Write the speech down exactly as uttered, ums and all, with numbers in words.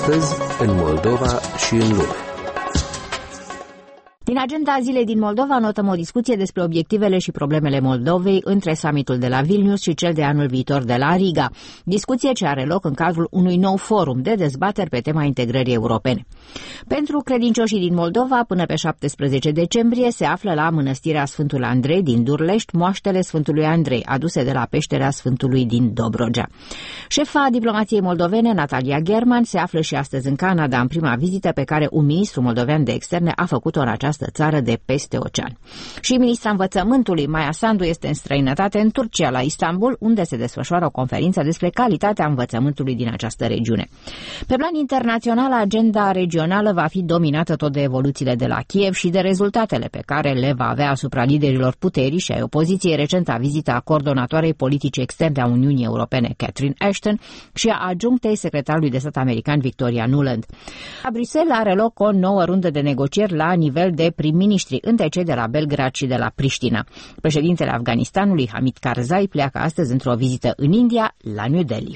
Astăzi, în Moldova și în lume. Din agenda zilei din Moldova notăm o discuție despre obiectivele și problemele Moldovei între summitul de la Vilnius și cel de anul viitor de la Riga. Discuție ce are loc în cadrul unui nou forum de dezbateri pe tema integrării europene. Pentru credincioșii din Moldova, până pe șaptesprezece decembrie se află la Mănăstirea Sfântul Andrei din Durlești moaștele Sfântului Andrei, aduse de la peștera Sfântului din Dobrogea. Șefa diplomației moldovene, Natalia German, se află și astăzi în Canada, în prima vizită pe care un ministru moldovean de externe a făcut-o în această țară de peste ocean. Și ministra învățământului, Maia Sandu, este în străinătate în Turcia, la Istanbul, unde se desfășoară o conferință despre calitatea învățământului din această regiune. Pe plan internațional, agenda regională va fi dominată tot de evoluțiile de la Kiev și de rezultatele pe care le va avea asupra liderilor puterii și ai opoziției recenta vizită a coordonatoarei politici externe a Uniunii Europene, Catherine Ashton, și a adjunctei secretarului de stat american, Victoria Nuland. La Bruxelles are loc o nouă rundă de negocieri la nivel de prim-ministri între cei de la Belgrad și de la Priștina. Președintele Afganistanului, Hamid Karzai, pleacă astăzi într-o vizită în India, la New Delhi.